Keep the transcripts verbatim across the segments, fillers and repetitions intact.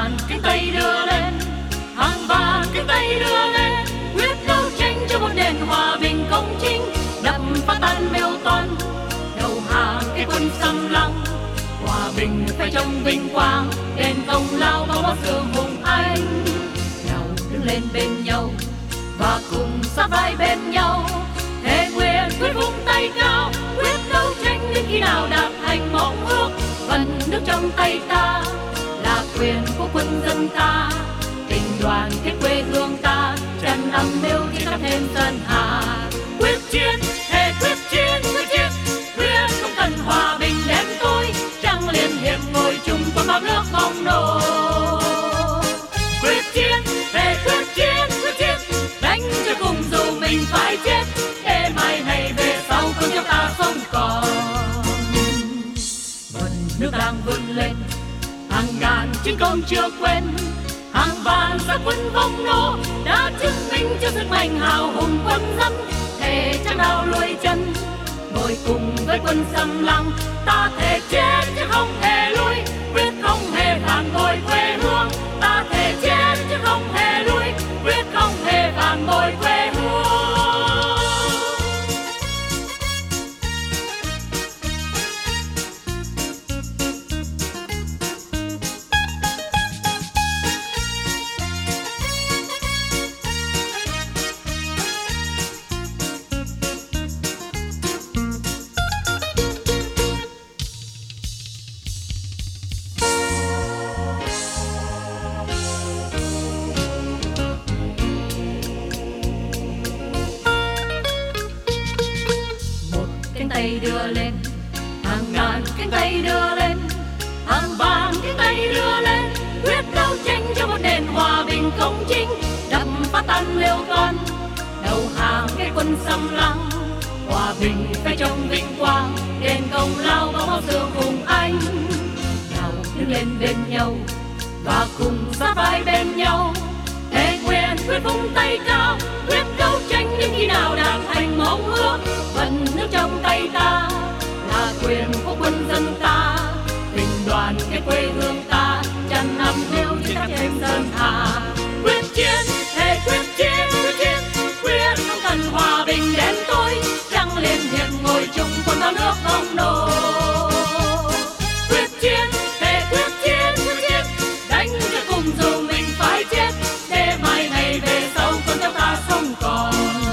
ngàn cánh tay đưa lên, hàng vạn cánh tay đưa lên, quyết đấu tranh cho một nền hòa bình công chính, đập phá tan mưu toan đầu hàng cái quân xâm lăng. Hòa bình phải trong vinh quang, đền công lao bao bao sự hùng anh. Nào đứng lên bên nhau và cùng sát vai bên nhau, thề nguyện quyết vung tay cao, quyết đấu tranh đến khi nào đạt thành mong ước. Phần nước trong tay ta là quyền của quân dân ta, tình đoàn kết quê hương ta, tràn âm mưu khi khắp thêm sơn hà. Quyết chiến, thề quyết chiến, quyết chiến, quyết không cần hòa bình đến tôi, trăng liên hiệp ngồi chung quân bao nước không nổ. Quyết chiến, thề quyết chiến, quyết chiến, đánh cho cùng dù mình phải chết, để mai này về sau con cho ta không còn. Vần nước đang vươn lên, hàng ngàn chiến công chưa quên, hàng vạn gia quân vong nô đã chứng minh cho sức mạnh hào hùng quân dân. Thề chẳng nào lùi chân, ngồi cùng với quân xâm lăng, ta thề chết chứ không hề lui, quyết không hề phản bội quê hương. Ta thề chết chứ không hề lui, quyết không hề phản bội quê hương. Tay đưa lên, hàng ngàn cánh tay đưa lên, hàng vạn cánh tay đưa lên, quyết đấu tranh cho một nền hòa bình công chính, đập phá tan liêu toan đầu hàng cái quân xâm lăng. Hòa bình phải trong vinh quang, đền công lao bao bao sự hùng anh. Nào đứng lên bên nhau và cùng sát vai bên nhau, thề nguyện quyết vung tay cao, quyết đấu tranh đến khi nào đạt thành mong ước. Phần nước trong tay ta là quyền của quân dân ta, tình đoàn kết quê hương ta, tràn năm mưu trên khắp thêm sơn hà. Quyết chiến, thề quyết chiến, quyết chiến, quyết không cần hòa bình đến tôi, trăng liên hiệp ngồi chung quân bao nước không nổ. Quyết chiến, thề quyết chiến, quyết chiến, đánh cho cùng dù mình phải chết, để mai này về sau con cháu ta không còn.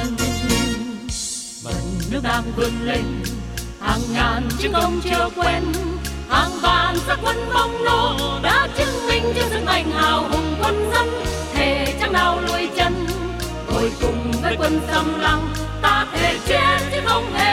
Nước đang vươn lên, hàng ngàn chiến công chưa quên, hàng vạn gia quân vong nô đã chứng minh cho sức mạnh hào hùng quân dân. Thề chẳng nào lùi chân, ngồi cùng với quân xâm lăng, ta thề chết chứ không hề